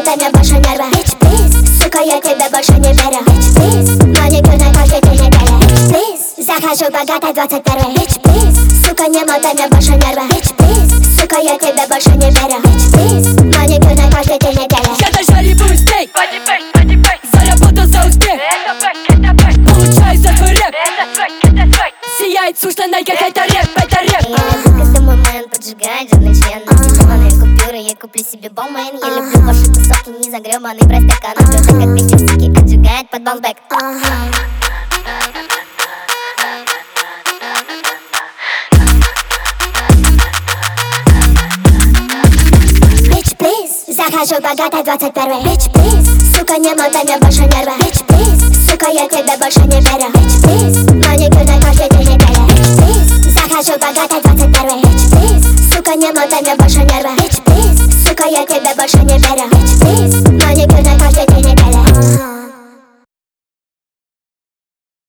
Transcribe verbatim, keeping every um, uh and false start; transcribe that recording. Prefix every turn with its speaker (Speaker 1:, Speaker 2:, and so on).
Speaker 1: время больше нервы. Bitch, please, сука, я тебя больше не верю. Bitch, please, маникюр на каждый день недели. Bitch, please, захожу богатой двадцать первый. Bitch, please, сука, не время больше нервы. Bitch, please, сука, я тебя больше не верю. Bitch, please, маникюр на каждый день недели.
Speaker 2: Я дожариваю стейк, заработал за успех. Получаю за твой рэп. Сияет сушь на найках, это рэп, это рэп.
Speaker 3: Каждый момент поджигает жирный член. Зеленые купюры, я куплю себе бомбейн. Я люблю ваши тусовки, не загребанный простяк. Она просто как пятивсики, отжигает под баунсбэк.
Speaker 1: Bitch, please, захожу богатой двадцать первый. Bitch, please, сука, не мотай больше нервы. Bitch, please, сука, я тебе больше не верю. Bitch, please, маникюр на каждый день недели. Bitch, please, захожу богатой двадцать первый. Bitch, please, сука, не мотай больше нервы. Bitch, please, сука, я тебе больше не верю. Bitch, please.